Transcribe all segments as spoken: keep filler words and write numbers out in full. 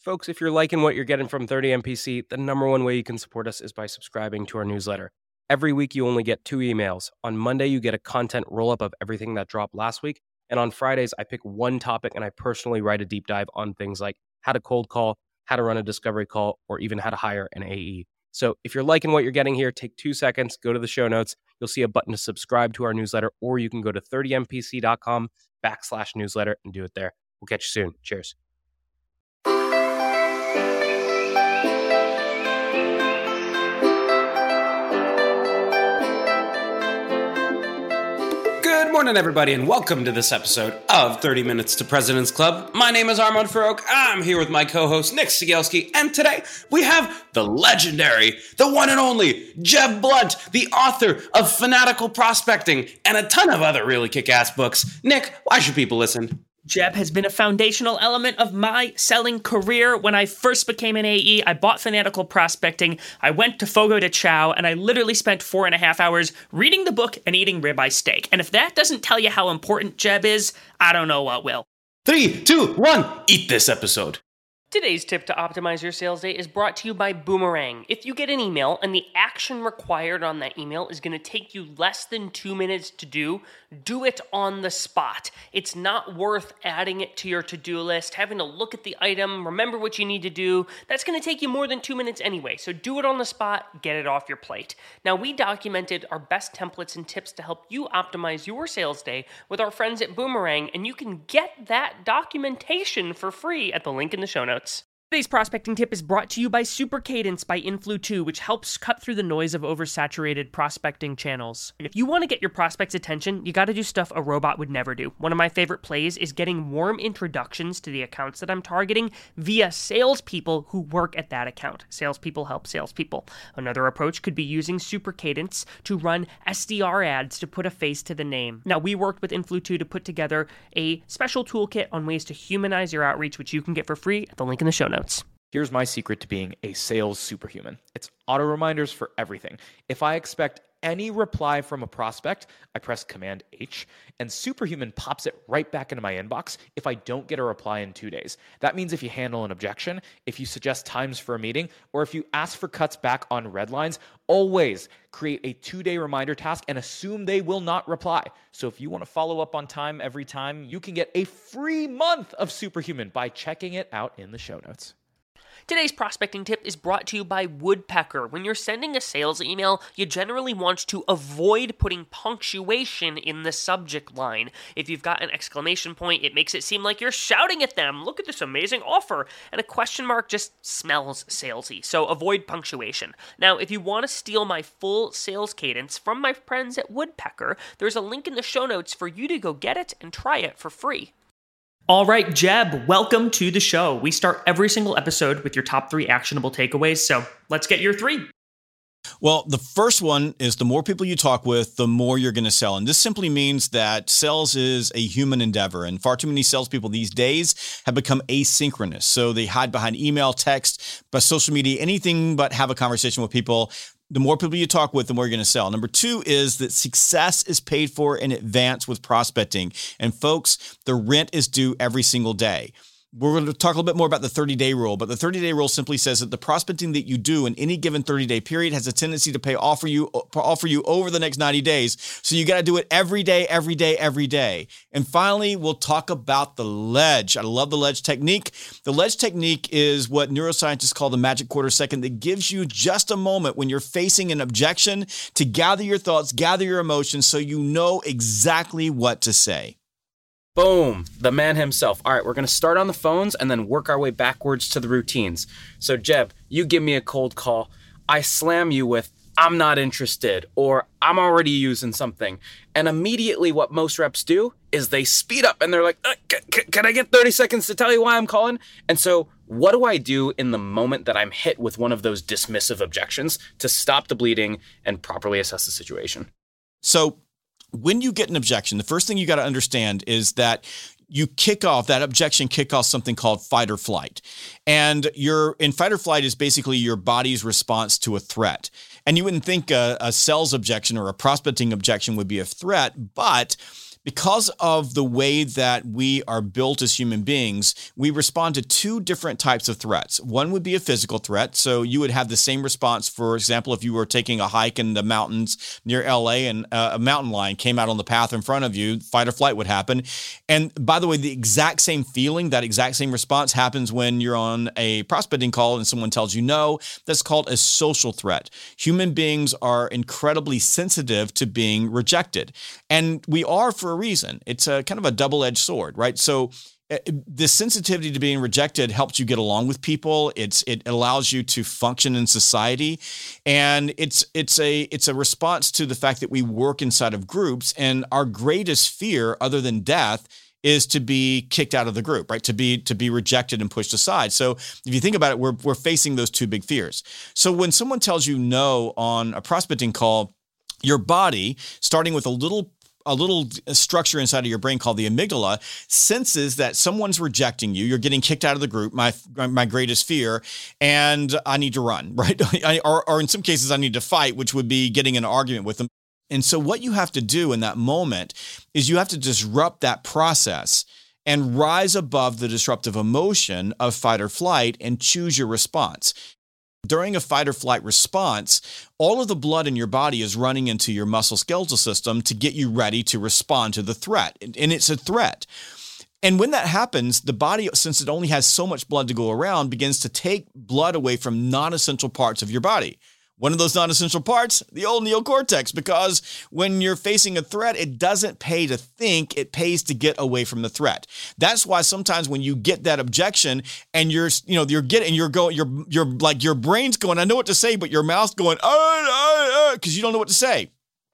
Folks, if you're liking what you're getting from thirty M P C, the number one way you can support us is by subscribing to our newsletter. Every week, you only get two emails. On Monday, you get a content roll-up of everything that dropped last week. And on Fridays, I pick one topic and I personally write a deep dive on things like how to cold call, how to run a discovery call, or even how to hire an A E. So if you're liking what you're getting here, take two seconds, go to the show notes. You'll see a button to subscribe to our newsletter, or you can go to thirty M P C dot com backslash newsletter and do it there. We'll catch you soon. Cheers. Good morning, everybody, and welcome to this episode of thirty minutes to President's Club. My name is Armand Farouk. I'm here with my co-host, Nick Sigelski, and today we have the legendary, the one and only Jeb Blunt, the author of Fanatical Prospecting and a ton of other really kick-ass books. Nick, why should people listen? Jeb has been a foundational element of my selling career. When I first became an A E, I bought Fanatical Prospecting, I went to Fogo de Chao, and I literally spent four and a half hours reading the book and eating ribeye steak. And if that doesn't tell you how important Jeb is, I don't know what will. Three, two, one, eat this episode. Today's tip to optimize your sales day is brought to you by Boomerang. If you get an email and the action required on that email is going to take you less than two minutes to do, do it on the spot. It's not worth adding it to your to-do list, having to look at the item, remember what you need to do. That's going to take you more than two minutes anyway, so do it on the spot, get it off your plate. Now, we documented our best templates and tips to help you optimize your sales day with our friends at Boomerang, and you can get that documentation for free at the link in the show notes. Today's prospecting tip is brought to you by Super Cadence by Influ two, which helps cut through the noise of oversaturated prospecting channels. If you want to get your prospects' attention, you got to do stuff a robot would never do. One of my favorite plays is getting warm introductions to the accounts that I'm targeting via salespeople who work at that account. Salespeople help salespeople. Another approach could be using Super Cadence to run S D R ads to put a face to the name. Now, we worked with Influ two to put together a special toolkit on ways to humanize your outreach, which you can get for free at the link in the show notes. Here's my secret to being a sales superhuman. It's auto reminders for everything. If I expect any reply from a prospect, I press Command H, and Superhuman pops it right back into my inbox if I don't get a reply in two days. That means if you handle an objection, if you suggest times for a meeting, or if you ask for cuts back on red lines, always create a two-day reminder task and assume they will not reply. So if you want to follow up on time every time, you can get a free month of Superhuman by checking it out in the show notes. Today's prospecting tip is brought to you by Woodpecker. When you're sending a sales email, you generally want to avoid putting punctuation in the subject line. If you've got an exclamation point, it makes it seem like you're shouting at them, "Look at this amazing offer," and a question mark just smells salesy, so avoid punctuation. Now, if you want to steal my full sales cadence from my friends at Woodpecker, there's a link in the show notes for you to go get it and try it for free. All right, Jeb, welcome to the show. We start every single episode with your top three actionable takeaways, so let's get your three. Well, the first one is the more people you talk with, the more you're going to sell. And this simply means that sales is a human endeavor. And far too many salespeople these days have become asynchronous. So they hide behind email, text, but social media, anything but have a conversation with people. The more people you talk with, the more you're going to sell. Number two is that success is paid for in advance with prospecting. And folks, the rent is due every single day. We're going to talk a little bit more about the thirty-day rule, but the thirty-day rule simply says that the prospecting that you do in any given thirty-day period has a tendency to pay off for you, off for you over the next ninety days. So you got to do it every day, every day, every day. And finally, we'll talk about the ledge. I love the ledge technique. The ledge technique is what neuroscientists call the magic quarter second that gives you just a moment when you're facing an objection to gather your thoughts, gather your emotions, so you know exactly what to say. Boom, the man himself. All right, we're going to start on the phones and then work our way backwards to the routines. So Jeb, you give me a cold call. I slam you with, "I'm not interested," or "I'm already using something." And immediately what most reps do is they speed up and they're like, uh, c- c- can I get thirty seconds to tell you why I'm calling? And so what do I do in the moment that I'm hit with one of those dismissive objections to stop the bleeding and properly assess the situation? So when you get an objection, the first thing you got to understand is that you kick off, that objection kick off something called fight or flight. And your in fight or flight is basically your body's response to a threat. And you wouldn't think a, a sales objection or a prospecting objection would be a threat, but Because of the way that we are built as human beings, we respond to two different types of threats. One would be a physical threat. So you would have the same response, for example, if you were taking a hike in the mountains near L A and a mountain lion came out on the path in front of you, fight or flight would happen. And by the way, the exact same feeling, that exact same response happens when you're on a prospecting call and someone tells you no. That's called a social threat. Human beings are incredibly sensitive to being rejected. And we are for a reason. It's a kind of a double-edged sword, right? So uh, the sensitivity to being rejected helps you get along with people. It's it allows you to function in society, and it's it's a it's a response to the fact that we work inside of groups, and our greatest fear, other than death, is to be kicked out of the group, right? To be to be rejected and pushed aside. So if you think about it, we're we're facing those two big fears. So when someone tells you no on a prospecting call, your body, starting with a little a little structure inside of your brain called the amygdala, senses that someone's rejecting you. You're getting kicked out of the group, my my greatest fear, and I need to run, right? I, or, or in some cases, I need to fight, which would be getting in an argument with them. And so what you have to do in that moment is you have to disrupt that process and rise above the disruptive emotion of fight or flight and choose your response. During a fight or flight response, all of the blood in your body is running into your musculoskeletal system to get you ready to respond to the threat. And it's a threat. And when that happens, the body, since it only has so much blood to go around, begins to take blood away from non-essential parts of your body. One of those non-essential parts, the old neocortex, because when you're facing a threat, it doesn't pay to think, it pays to get away from the threat. That's why sometimes when you get that objection and you're, you know, you're getting, you're going, you're, you're like, your brain's going, I know what to say, but your mouth's going, uh, uh, uh, because you don't know what to say.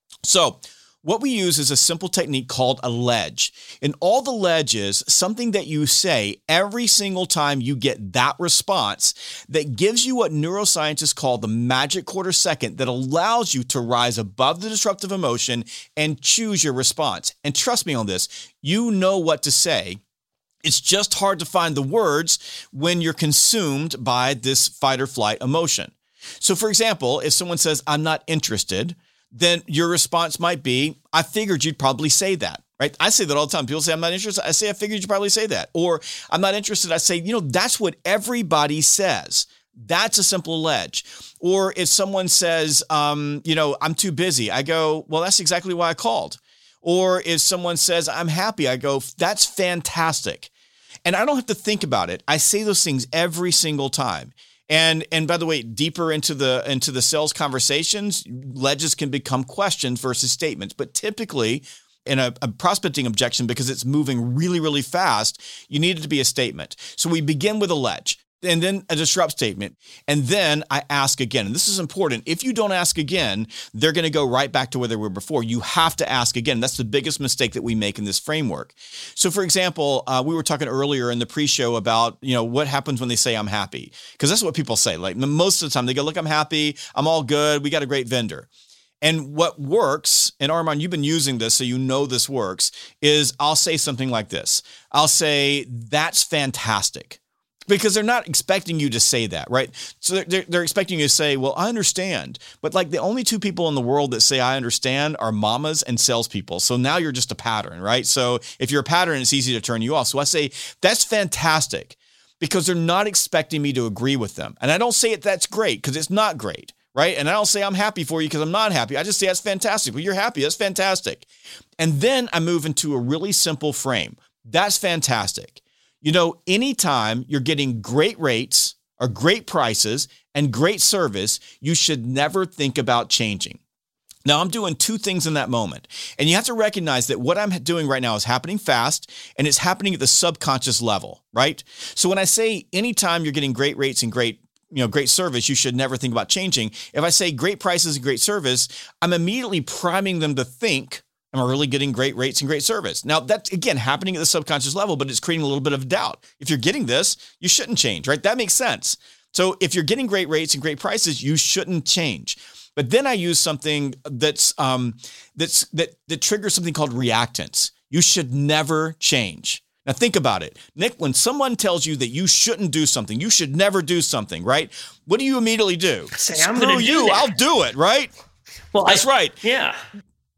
So what we use is a simple technique called a ledge. And all the ledge is something that you say every single time you get that response that gives you what neuroscientists call the magic quarter second that allows you to rise above the disruptive emotion and choose your response. And trust me on this, you know what to say. It's just hard to find the words when you're consumed by this fight or flight emotion. So for example, if someone says, I'm not interested, then your response might be, I figured you'd probably say that, right? I say that all the time. People say, I'm not interested. I say, I figured you'd probably say that. Or I'm not interested. I say, you know, that's what everybody says. That's a simple ledge. Or if someone says, um, you know, I'm too busy, I go, well, that's exactly why I called. Or if someone says, I'm happy, I go, that's fantastic. And I don't have to think about it. I say those things every single time. And and by the way, deeper into the into the sales conversations, ledges can become questions versus statements. But typically, in a, a prospecting objection, because it's moving really, really fast, you need it to be a statement. So we begin with a ledge, and then a disrupt statement, and then I ask again. And this is important. If you don't ask again, they're going to go right back to where they were before. You have to ask again. That's the biggest mistake that we make in this framework. So for example, uh, we were talking earlier in the pre-show about, you know, what happens when they say I'm happy, because that's what people say. Like most of the time they go, look, I'm happy. I'm all good. We got a great vendor. And what works, and Armand, you've been using this, so you know this works, is I'll say something like this. I'll say, that's fantastic. Because they're not expecting you to say that, right? So they're, they're expecting you to say, well, I understand. But like the only two people in the world that say I understand are mamas and salespeople. So now you're just a pattern, right? So if you're a pattern, it's easy to turn you off. So I say, that's fantastic, because they're not expecting me to agree with them. And I don't say it, that's great, because it's not great, right? And I don't say I'm happy for you because I'm not happy. I just say that's fantastic. Well, you're happy. That's fantastic. And then I move into a really simple frame. That's fantastic. You know, anytime you're getting great rates or great prices and great service, you should never think about changing. Now, I'm doing two things in that moment. And you have to recognize that what I'm doing right now is happening fast, and it's happening at the subconscious level, right? So when I say anytime you're getting great rates and great you know, great service, you should never think about changing. If I say great prices and great service, I'm immediately priming them to think, am I really getting great rates and great service? Now, that's, again, happening at the subconscious level, but it's creating a little bit of doubt. If you're getting this, you shouldn't change, right? That makes sense. So if you're getting great rates and great prices, you shouldn't change. But then I use something that's um, that's that that triggers something called reactance. You should never change. Now think about it. Nick, when someone tells you that you shouldn't do something, you should never do something, right? What do you immediately do? Say, I'm Screw gonna do you, that. I'll do it, right? Well, That's I, right. Yeah.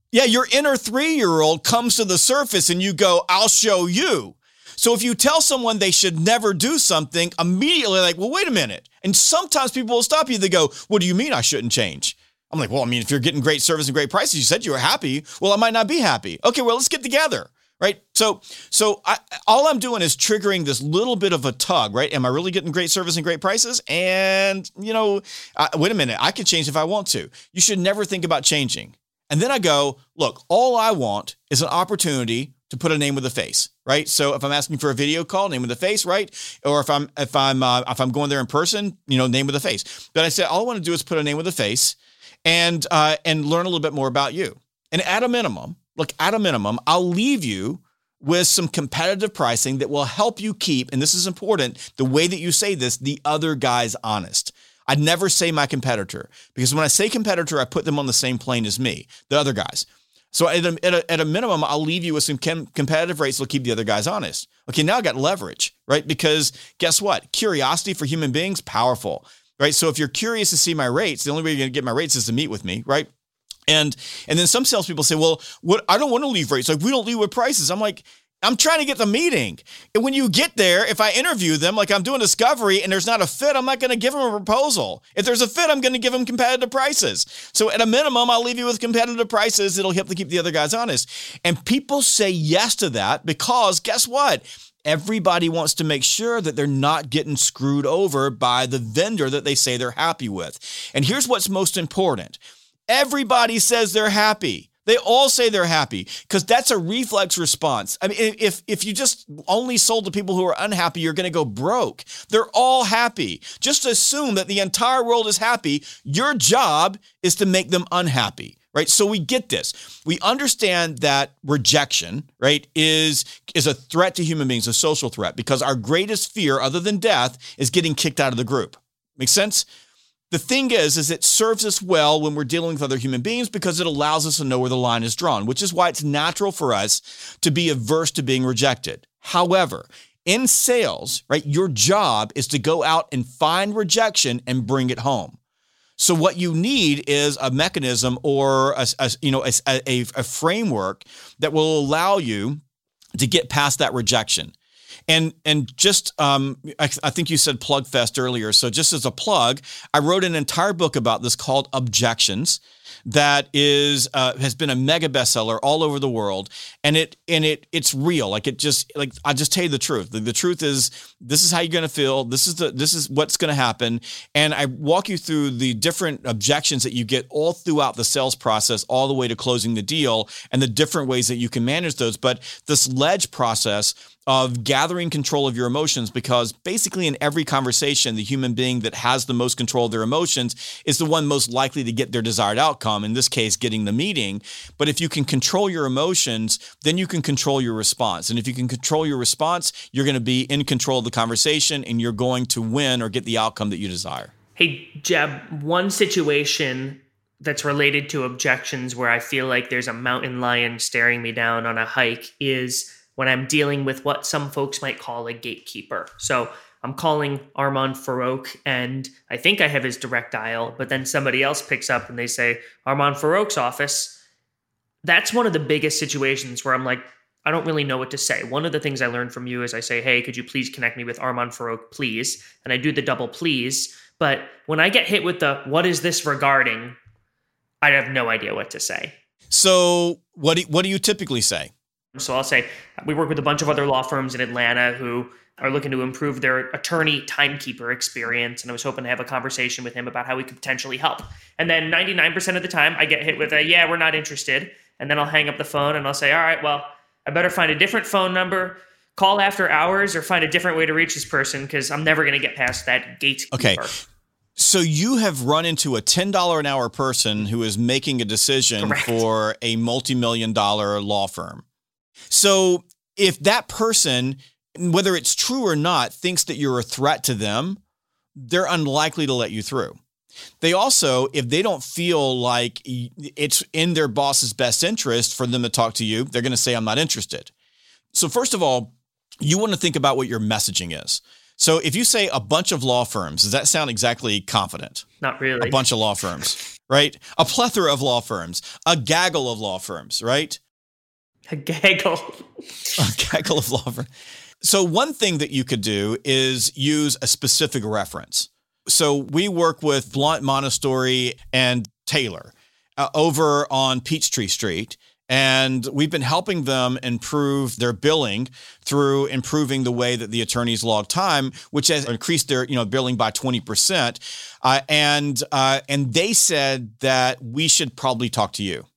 Yeah, your inner three-year-old comes to the surface and you go, I'll show you. So if you tell someone they should never do something, immediately like, well, wait a minute. And sometimes people will stop you. They go, what do you mean I shouldn't change? I'm like, well, I mean, if you're getting great service and great prices, you said you were happy. Well, I might not be happy. Okay, well, let's get together, right? So so I, all I'm doing is triggering this little bit of a tug, right? Am I really getting great service and great prices? And, you know, uh, wait a minute, I can change if I want to. You should never think about changing. And then I go, look, all I want is an opportunity to put a name with a face, right? So if I'm asking for a video call, name with a face, right? Or if I'm if I'm uh, if I'm going there in person, you know, name with a face. But I said all I want to do is put a name with a face, and uh, and learn a little bit more about you. And at a minimum, look, at a minimum, I'll leave you with some competitive pricing that will help you keep, and this is important, the way that you say this, the other guy's honest. I'd never say my competitor, because when I say competitor, I put them on the same plane as me, the other guys. So at a, at a, at a minimum, I'll leave you with some com- competitive rates that'll keep the other guys honest. Okay, now I got leverage, right? Because guess what? Curiosity for human beings, powerful, right? So if you're curious to see my rates, the only way you're going to get my rates is to meet with me, right? And and then some salespeople say, well, what? I don't want to leave rates. Like, we don't leave with prices. I'm like, I'm trying to get the meeting. And when you get there, if I interview them, like I'm doing discovery and there's not a fit, I'm not going to give them a proposal. If there's a fit, I'm going to give them competitive prices. So at a minimum, I'll leave you with competitive prices. It'll help to keep the other guys honest. And people say yes to that because guess what? Everybody wants to make sure that they're not getting screwed over by the vendor that they say they're happy with. And here's what's most important. Everybody says they're happy. They all say they're happy because that's a reflex response. I mean, if if you just only sold to people who are unhappy, you're going to go broke. They're all happy. Just assume that the entire world is happy. Your job is to make them unhappy, right? So we get this. We understand that rejection, right, is, is a threat to human beings, a social threat, because our greatest fear, other than death, is getting kicked out of the group. Make sense? The thing is, is it serves us well when we're dealing with other human beings because it allows us to know where the line is drawn, which is why it's natural for us to be averse to being rejected. However, in sales, right, your job is to go out and find rejection and bring it home. So what you need is a mechanism or a, a you know a, a, a framework that will allow you to get past that rejection. And and just, um, I, I think you said PlugFest earlier. So just as a plug, I wrote an entire book about this called Objections that is uh, has been a mega bestseller all over the world. And it and it it's real. Like it just like I just tell you the truth. The, the truth is this is how you're going to feel. This is the this is what's going to happen. And I walk you through the different objections that you get all throughout the sales process, all the way to closing the deal, and the different ways that you can manage those. But this ledge process of gathering control of your emotions, because basically in every conversation, the human being that has the most control of their emotions is the one most likely to get their desired outcome, in this case, getting the meeting. But if you can control your emotions, then you can control your response. And if you can control your response, you're going to be in control of the conversation and you're going to win or get the outcome that you desire. Hey, Jeb, one situation that's related to objections where I feel like there's a mountain lion staring me down on a hike is when I'm dealing with what some folks might call a gatekeeper. So I'm calling Armand Farrokh, and I think I have his direct dial, but then somebody else picks up and they say, Armand Farrokh's office. That's one of the biggest situations where I'm like, I don't really know what to say. One of the things I learned from you is I say, hey, could you please connect me with Armand Farrokh, please? And I do the double please. But when I get hit with the, what is this regarding? I have no idea what to say. So what do, what do you typically say? So I'll say, we work with a bunch of other law firms in Atlanta who are looking to improve their attorney timekeeper experience. And I was hoping to have a conversation with him about how we could potentially help. And then ninety-nine percent of the time I get hit with a, yeah, we're not interested. And then I'll hang up the phone and I'll say, all right, well, I better find a different phone number, call after hours, or find a different way to reach this person because I'm never going to get past that gatekeeper. Okay. So you have run into a ten dollars an hour person who is making a decision Correct. For a multi-million dollar law firm. So if that person, whether it's true or not, thinks that you're a threat to them, they're unlikely to let you through. They also, if they don't feel like it's in their boss's best interest for them to talk to you, they're going to say, I'm not interested. So first of all, you want to think about what your messaging is. So if you say a bunch of law firms, does that sound exactly confident? Not really. A bunch of law firms. right? A plethora of law firms, a gaggle of law firms, right? A gaggle. A gaggle of law firms. So one thing that you could do is use a specific reference. So we work with Blount, Montessori, and Taylor uh, over on Peachtree Street. And we've been helping them improve their billing through improving the way that the attorneys log time, which has increased their, you know, billing by twenty percent. Uh, and uh, and they said that we should probably talk to you.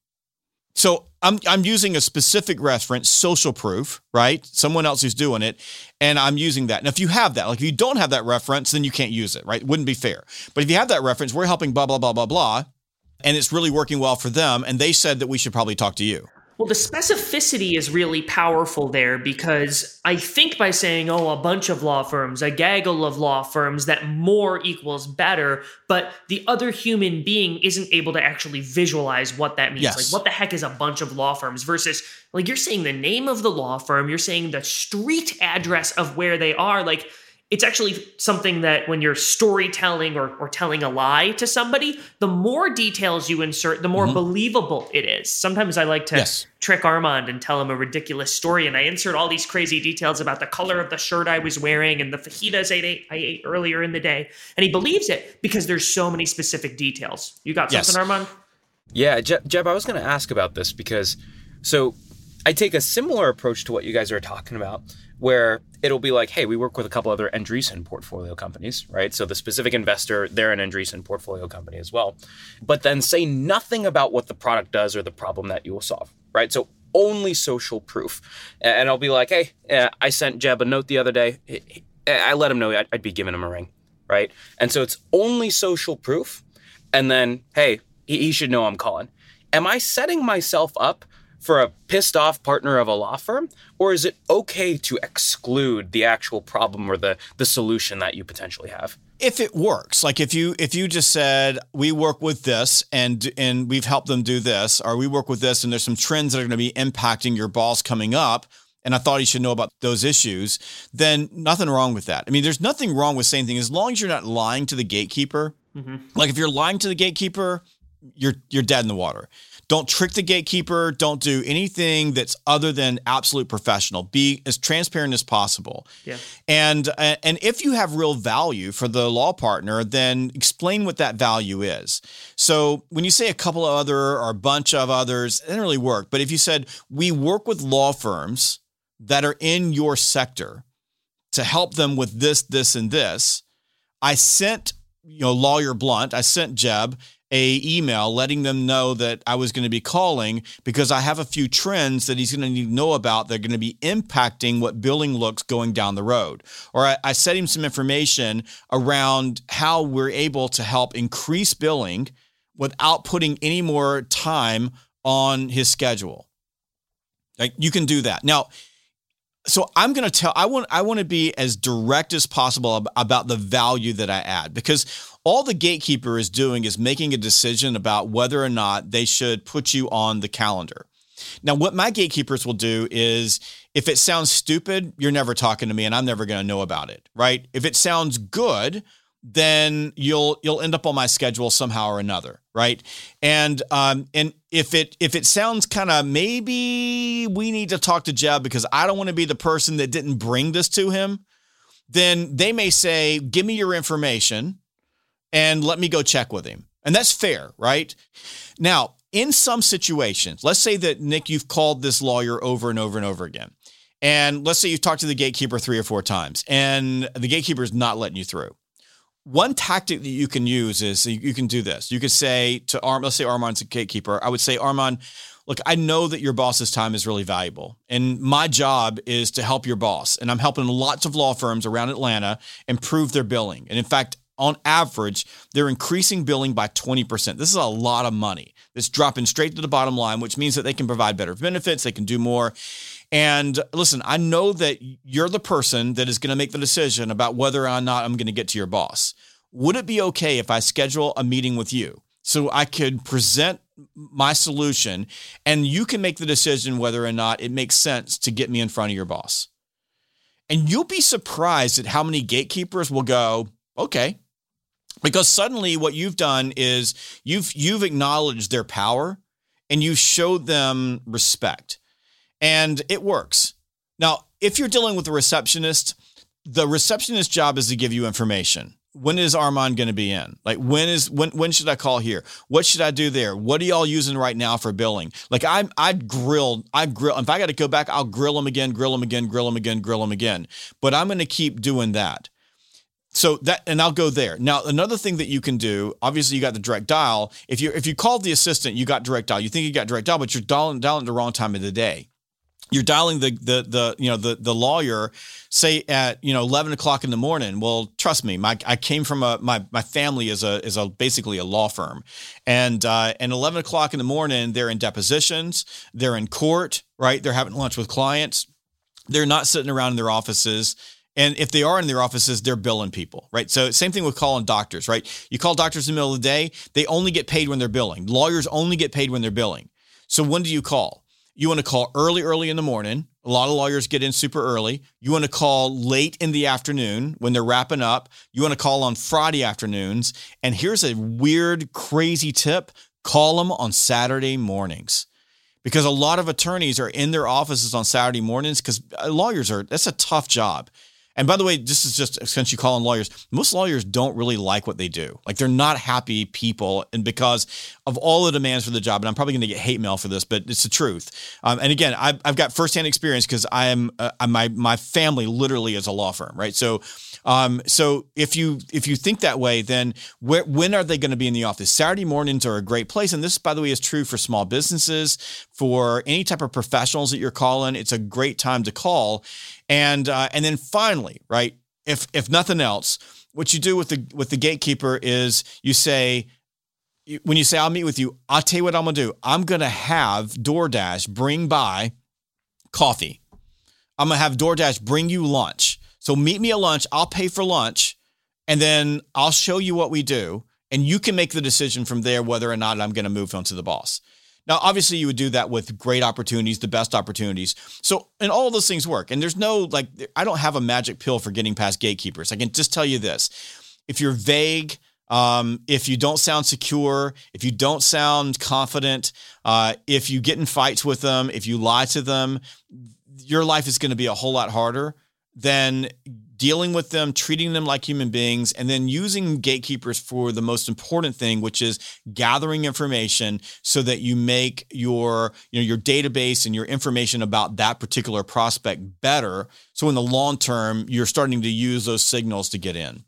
So I'm I'm using a specific reference, social proof, right? Someone else who's doing it, and I'm using that. And if you have that, like if you don't have that reference, then you can't use it, right? It wouldn't be fair. But if you have that reference, we're helping blah, blah, blah, blah, blah, and it's really working well for them, and they said that we should probably talk to you. Well, the specificity is really powerful there because I think by saying, oh, a bunch of law firms, a gaggle of law firms, that more equals better, but the other human being isn't able to actually visualize what that means. Yes. Like, what the heck is a bunch of law firms versus, like, you're saying the name of the law firm, you're saying the street address of where they are, like, it's actually something that when you're storytelling or, or telling a lie to somebody, the more details you insert, the more mm-hmm. believable it is. Sometimes I like to yes. trick Armand and tell him a ridiculous story, and I insert all these crazy details about the color of the shirt I was wearing and the fajitas I ate, I ate earlier in the day. And he believes it because there's so many specific details. You got something, yes. Armand? Yeah, Je- Jeb, I was going to ask about this because, so I take a similar approach to what you guys are talking about, where it'll be like, hey, we work with a couple other Andreessen portfolio companies, right? So the specific investor, they're an Andreessen portfolio company as well. But then say nothing about what the product does or the problem that you will solve, right? So only social proof. And I'll be like, hey, I sent Jeb a note the other day. I let him know I'd be giving him a ring, right? And so it's only social proof. And then, hey, he should know I'm calling. Am I setting myself up for a pissed off partner of a law firm? Or is it okay to exclude the actual problem or the, the solution that you potentially have? If it works, like if you if you just said, we work with this and and we've helped them do this, or we work with this and there's some trends that are going to be impacting your boss coming up, and I thought he should know about those issues, then nothing wrong with that. I mean, there's nothing wrong with saying things as long as you're not lying to the gatekeeper. Mm-hmm. Like if you're lying to the gatekeeper, you're you're dead in the water. Don't trick the gatekeeper. Don't do anything that's other than absolute professional. Be as transparent as possible. Yeah. And and if you have real value for the law partner, then explain what that value is. So when you say a couple of other or a bunch of others, it doesn't really work. But if you said, we work with law firms that are in your sector to help them with this, this, and this, I sent, you know, Lawyer Blount, I sent Jeb a email letting them know that I was going to be calling because I have a few trends that he's going to need to know about that are going to be impacting what billing looks going down the road. Or I, I sent him some information around how we're able to help increase billing without putting any more time on his schedule. Like, you can do that. Now, so I'm going to tell, I want, I want to be as direct as possible ab- about the value that I add, because all the gatekeeper is doing is making a decision about whether or not they should put you on the calendar. Now, what my gatekeepers will do is, if it sounds stupid, you're never talking to me and I'm never going to know about it, right? If it sounds good, then you'll you'll end up on my schedule somehow or another, right? And um and if it if it sounds kind of, maybe we need to talk to Jeb because I don't want to be the person that didn't bring this to him, then they may say, give me your information and let me go check with him. And that's fair, right? Now, in some situations, let's say that, Nick, you've called this lawyer over and over and over again. And let's say you've talked to the gatekeeper three or four times and the gatekeeper is not letting you through. One tactic that you can use is you can do this. You could say to Arm, let's say Armand's a gatekeeper. I would say, Armand, look, I know that your boss's time is really valuable. And my job is to help your boss. And I'm helping lots of law firms around Atlanta improve their billing. And in fact, on average, they're increasing billing by twenty percent. This is a lot of money. It's dropping straight to the bottom line, which means that they can provide better benefits. They can do more. And listen, I know that you're the person that is going to make the decision about whether or not I'm going to get to your boss. Would it be okay if I schedule a meeting with you so I could present my solution and you can make the decision whether or not it makes sense to get me in front of your boss? And you'll be surprised at how many gatekeepers will go, okay, Because suddenly what you've done is you've you've acknowledged their power and you've showed them respect. And it works. Now, if you're dealing with a receptionist, the receptionist's job is to give you information. When is Armand going to be in? Like, when is when when should I call here? What should I do there? What are y'all using right now for billing? Like, I I grilled, I grill. If I got to go back, I'll grill them again, grill them again, grill them again, grill them again. But I'm going to keep doing that. So that, and I'll go there. Now, another thing that you can do, obviously you got the direct dial. If you if you called the assistant, you got direct dial. You think you got direct dial, but you're dialing dialing the wrong time of the day. You're dialing the the the you know the the lawyer, say at you know eleven o'clock in the morning. Well, trust me, my I came from a my my family is a is a basically a law firm, and uh, and eleven o'clock in the morning they're in depositions, they're in court, right? They're having lunch with clients, they're not sitting around in their offices. And if they are in their offices, they're billing people, right? So same thing with calling doctors, right? You call doctors in the middle of the day, they only get paid when they're billing. Lawyers only get paid when they're billing. So when do you call? You want to call early, early in the morning. A lot of lawyers get in super early. You want to call late in the afternoon when they're wrapping up. You want to call on Friday afternoons. And here's a weird, crazy tip. Call them on Saturday mornings. Because a lot of attorneys are in their offices on Saturday mornings because lawyers are, that's a tough job. And by the way, this is just since you call on lawyers, most lawyers don't really like what they do. Like they're not happy people, and because of all the demands for the job. And I'm probably going to get hate mail for this, but it's the truth. Um, and again, I've, I've got firsthand experience because I am uh, my my family literally is a law firm, right? So, um, so if you if you think that way, then where, when are they going to be in the office? Saturday mornings are a great place, and this, by the way, is true for small businesses, for any type of professionals that you're calling. It's a great time to call. And uh, and then finally, right, if if nothing else, what you do with the with the gatekeeper is you say, when you say, I'll meet with you, I'll tell you what I'm going to do. I'm going to have DoorDash bring by coffee. I'm going to have DoorDash bring you lunch. So meet me at lunch. I'll pay for lunch, and then I'll show you what we do, and you can make the decision from there whether or not I'm going to move on to the boss. Now, obviously, you would do that with great opportunities, the best opportunities. So, and all of those things work. And there's no, like, I don't have a magic pill for getting past gatekeepers. I can just tell you this. If you're vague, um, if you don't sound secure, if you don't sound confident, uh, if you get in fights with them, if you lie to them, your life is going to be a whole lot harder than dealing with them, treating them like human beings, and then using gatekeepers for the most important thing, which is gathering information so that you make your, you know, your database and your information about that particular prospect better. So in the long term, you're starting to use those signals to get in.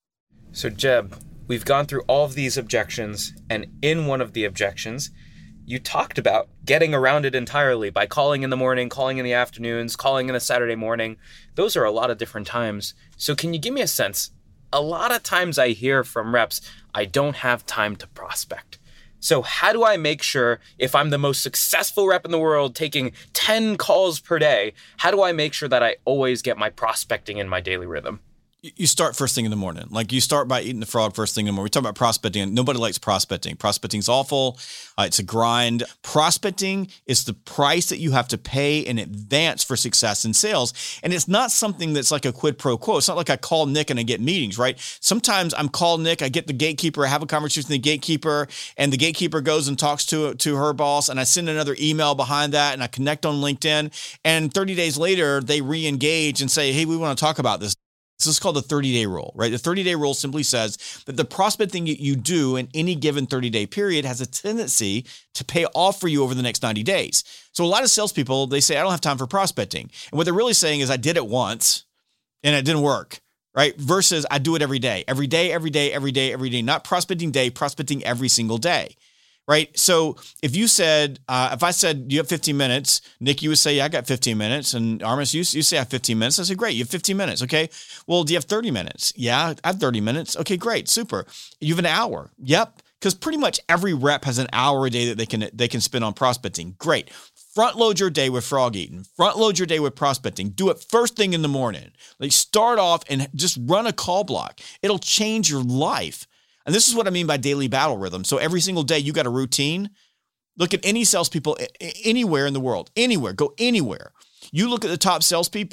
So Jeb, we've gone through all of these objections, and in one of the objections, you talked about getting around it entirely by calling in the morning, calling in the afternoons, calling in a Saturday morning. Those are a lot of different times. So can you give me a sense? A lot of times I hear from reps, I don't have time to prospect. So how do I make sure, if I'm the most successful rep in the world taking ten calls per day, how do I make sure that I always get my prospecting in my daily rhythm? You start first thing in the morning. Like you start by eating the frog first thing in the morning. We talk about prospecting. Nobody likes prospecting. Prospecting's awful. Uh, it's a grind. Prospecting is the price that you have to pay in advance for success in sales. And it's not something that's like a quid pro quo. It's not like I call Nick and I get meetings, right? Sometimes I'm call Nick, I get the gatekeeper, I have a conversation with the gatekeeper, and the gatekeeper goes and talks to, to her boss, and I send another email behind that, and I connect on LinkedIn. And thirty days later, they re-engage and say, hey, we want to talk about this. This is called the thirty-day rule, right? The thirty-day rule simply says that the prospecting you do in any given thirty-day period has a tendency to pay off for you over the next ninety days. So a lot of salespeople, they say, I don't have time for prospecting. And what they're really saying is I did it once and it didn't work, right? Versus I do it every day, every day, every day, every day, every day, not prospecting day, prospecting every single day. Right. So if you said, uh, if I said you have fifteen minutes, Nick, you would say, yeah, I got fifteen minutes. And Armis, you, you say I have fifteen minutes. I say, great. You have fifteen minutes. Okay. Well, do you have thirty minutes? Yeah, I have thirty minutes. Okay, great. Super. You have an hour. Yep. Because pretty much every rep has an hour a day that they can, they can spend on prospecting. Great. Front load your day with frog eating. Front load your day with prospecting. Do it first thing in the morning. Like start off and just run a call block. It'll change your life. And this is what I mean by daily battle rhythm. So every single day you got a routine. Look at any salespeople anywhere in the world, anywhere, go anywhere. You look at the top salespeople,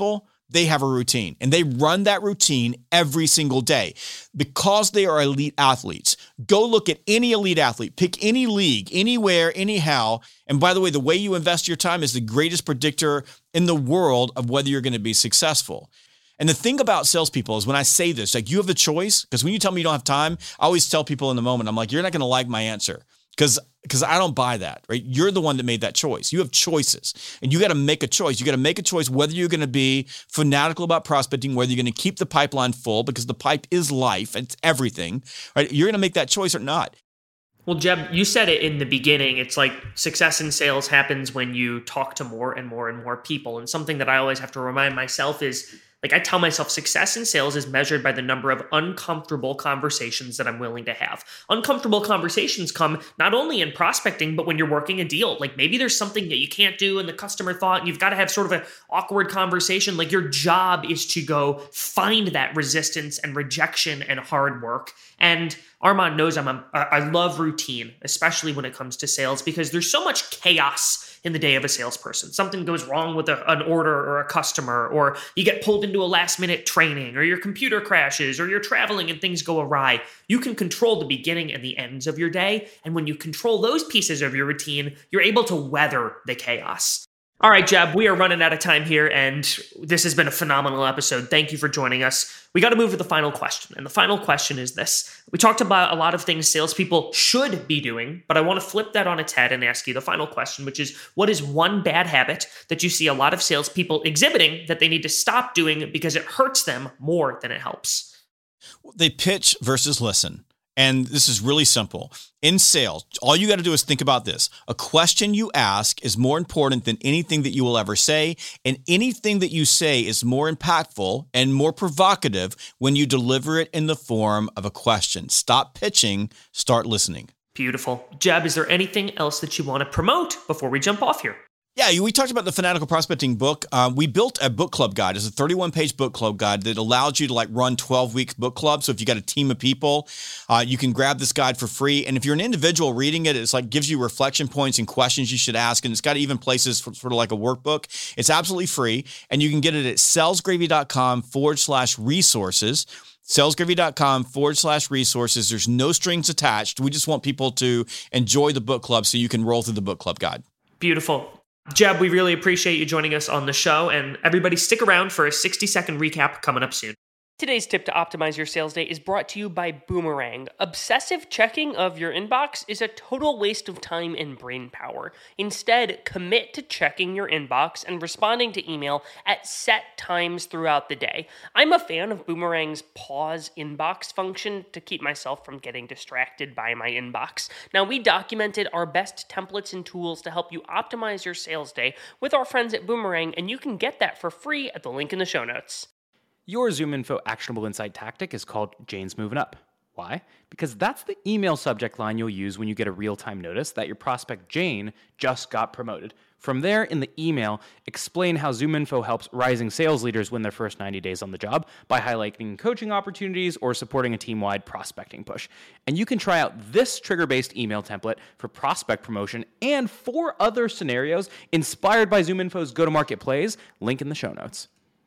they have a routine, and they run that routine every single day because they are elite athletes. Go look at any elite athlete, pick any league, anywhere, anyhow. And by the way, the way you invest your time is the greatest predictor in the world of whether you're going to be successful. And the thing about salespeople is when I say this, like you have the choice, because when you tell me you don't have time, I always tell people in the moment, I'm like, you're not going to like my answer. Because because I don't buy that, right? You're the one that made that choice. You have choices, and you got to make a choice. You got to make a choice whether you're going to be fanatical about prospecting, whether you're going to keep the pipeline full, because the pipe is life. It's everything, right? You're going to make that choice or not. Well, Jeb, you said it in the beginning. It's like success in sales happens when you talk to more and more and more people. And something that I always have to remind myself is, like I tell myself, success in sales is measured by the number of uncomfortable conversations that I'm willing to have. Uncomfortable conversations come not only in prospecting, but when you're working a deal. Like maybe there's something that you can't do and the customer thought, and you've got to have sort of an awkward conversation. Like your job is to go find that resistance and rejection and hard work. And Armand knows I'm a, I love routine, especially when it comes to sales, because there's so much chaos in the day of a salesperson. Something goes wrong with a, an order or a customer, or you get pulled into a last minute training, or your computer crashes, or you're traveling and things go awry. You can control the beginning and the ends of your day. And when you control those pieces of your routine, you're able to weather the chaos. All right, Jeb, we are running out of time here, and this has been a phenomenal episode. Thank you for joining us. We got to move to the final question, and the final question is this. We talked about a lot of things salespeople should be doing, but I want to flip that on its head and ask you the final question, which is, what is one bad habit that you see a lot of salespeople exhibiting that they need to stop doing because it hurts them more than it helps? They pitch versus listen. And this is really simple. In sales, all you got to do is think about this. A question you ask is more important than anything that you will ever say, and anything that you say is more impactful and more provocative when you deliver it in the form of a question. Stop pitching, start listening. Beautiful. Jeb, is there anything else that you want to promote before we jump off here? Yeah, we talked about the Fanatical Prospecting book. Uh, we built a book club guide. It's a thirty-one page book club guide that allows you to like run twelve week book clubs. So if you got a team of people, uh, you can grab this guide for free. And if you're an individual reading it, it's like gives you reflection points and questions you should ask. And it's got even places for sort of like a workbook. It's absolutely free. And you can get it at salesgravy.com forward slash resources. salesgravy.com forward slash resources. There's no strings attached. We just want people to enjoy the book club so you can roll through the book club guide. Beautiful. Jeb, we really appreciate you joining us on the show, and everybody stick around for a sixty second recap coming up soon. Today's tip to optimize your sales day is brought to you by Boomerang. Obsessive checking of your inbox is a total waste of time and brain power. Instead, commit to checking your inbox and responding to email at set times throughout the day. I'm a fan of Boomerang's pause inbox function to keep myself from getting distracted by my inbox. Now, we documented our best templates and tools to help you optimize your sales day with our friends at Boomerang, and you can get that for free at the link in the show notes. Your ZoomInfo actionable insight tactic is called Jane's Moving Up. Why? Because that's the email subject line you'll use when you get a real-time notice that your prospect Jane just got promoted. From there, in the email, explain how ZoomInfo helps rising sales leaders win their first ninety days on the job by highlighting coaching opportunities or supporting a team-wide prospecting push. And you can try out this trigger-based email template for prospect promotion and four other scenarios inspired by ZoomInfo's go-to-market plays. Link in the show notes.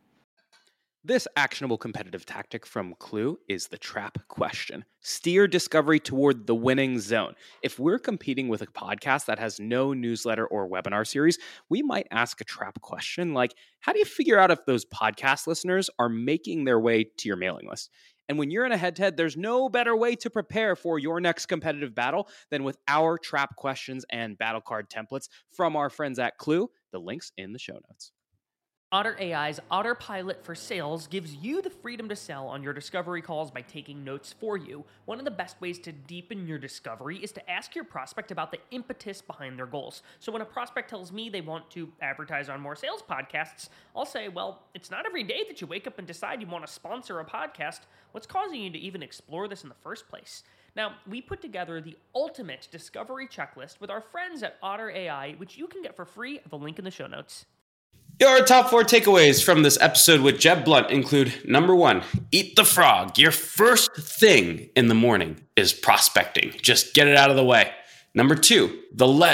This actionable competitive tactic from Clue is the trap question. Steer discovery toward the winning zone. If we're competing with a podcast that has no newsletter or webinar series, we might ask a trap question like, how do you figure out if those podcast listeners are making their way to your mailing list? And when you're in a head-to-head, there's no better way to prepare for your next competitive battle than with our trap questions and battle card templates from our friends at Clue. The link's in the show notes. Otter A I's Otter Pilot for Sales gives you the freedom to sell on your discovery calls by taking notes for you. One of the best ways to deepen your discovery is to ask your prospect about the impetus behind their goals. So when a prospect tells me they want to advertise on more sales podcasts, I'll say, well, it's not every day that you wake up and decide you want to sponsor a podcast. What's causing you to even explore this in the first place? Now, we put together the ultimate discovery checklist with our friends at Otter A I, which you can get for free at the link in the show notes. Your top four takeaways from this episode with Jeb Blount include, number one, eat the frog. Your first thing in the morning is prospecting. Just get it out of the way. Number two, the ledge.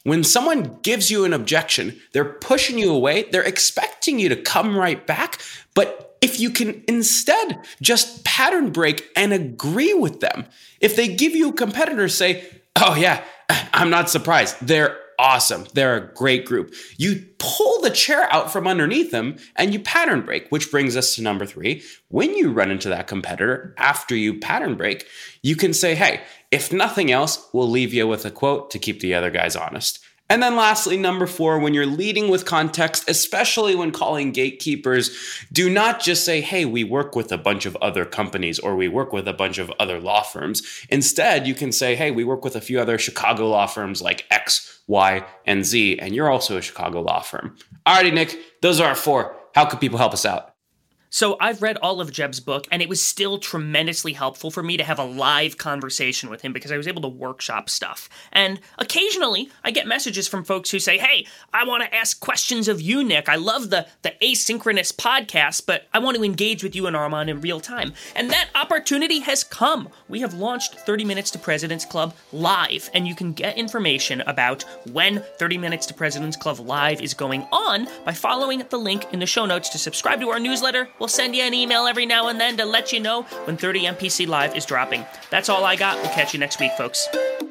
When someone gives you an objection, they're pushing you away, they're expecting you to come right back. But if you can instead just pattern break and agree with them, if they give you a competitor, say, oh yeah, I'm not surprised. They're awesome. They're a great group. You pull the chair out from underneath them and you pattern break, which brings us to number three. When you run into that competitor after you pattern break, you can say, hey, if nothing else, we'll leave you with a quote to keep the other guys honest. And then lastly, number four, when you're leading with context, especially when calling gatekeepers, do not just say, hey, we work with a bunch of other companies or we work with a bunch of other law firms. Instead, you can say, hey, we work with a few other Chicago law firms like X, Y, and Z, and you're also a Chicago law firm. Alrighty, Nick, those are our four. How could people help us out? So I've read all of Jeb's book, and it was still tremendously helpful for me to have a live conversation with him because I was able to workshop stuff. And occasionally, I get messages from folks who say, hey, I want to ask questions of you, Nick. I love the, the asynchronous podcast, but I want to engage with you and Armand in real time. And that opportunity has come. We have launched thirty minutes to President's Club live, and you can get information about when thirty minutes to President's Club live is going on by following the link in the show notes to subscribe to our newsletter. We'll send you an email every now and then to let you know when thirty M P C Live is dropping. That's all I got. We'll catch you next week, folks.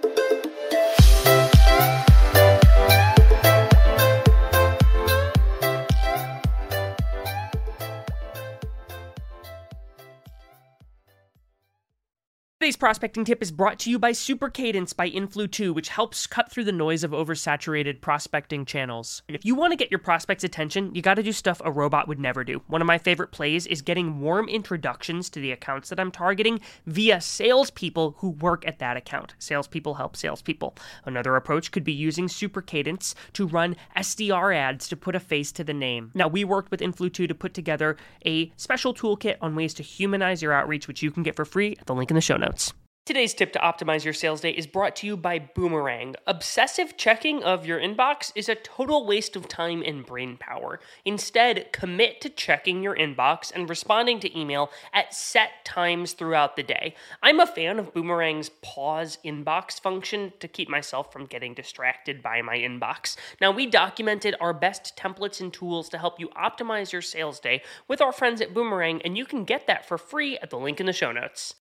Today's prospecting tip is brought to you by Super Cadence by Influ two, which helps cut through the noise of oversaturated prospecting channels. And if you want to get your prospects' attention, you got to do stuff a robot would never do. One of my favorite plays is getting warm introductions to the accounts that I'm targeting via salespeople who work at that account. Salespeople help salespeople. Another approach could be using Super Cadence to run S D R ads to put a face to the name. Now, we worked with Influ two to put together a special toolkit on ways to humanize your outreach, which you can get for free at the link in the show notes. Today's tip to optimize your sales day is brought to you by Boomerang. Obsessive checking of your inbox is a total waste of time and brain power. Instead, commit to checking your inbox and responding to email at set times throughout the day. I'm a fan of Boomerang's pause inbox function to keep myself from getting distracted by my inbox. Now, we documented our best templates and tools to help you optimize your sales day with our friends at Boomerang, and you can get that for free at the link in the show notes.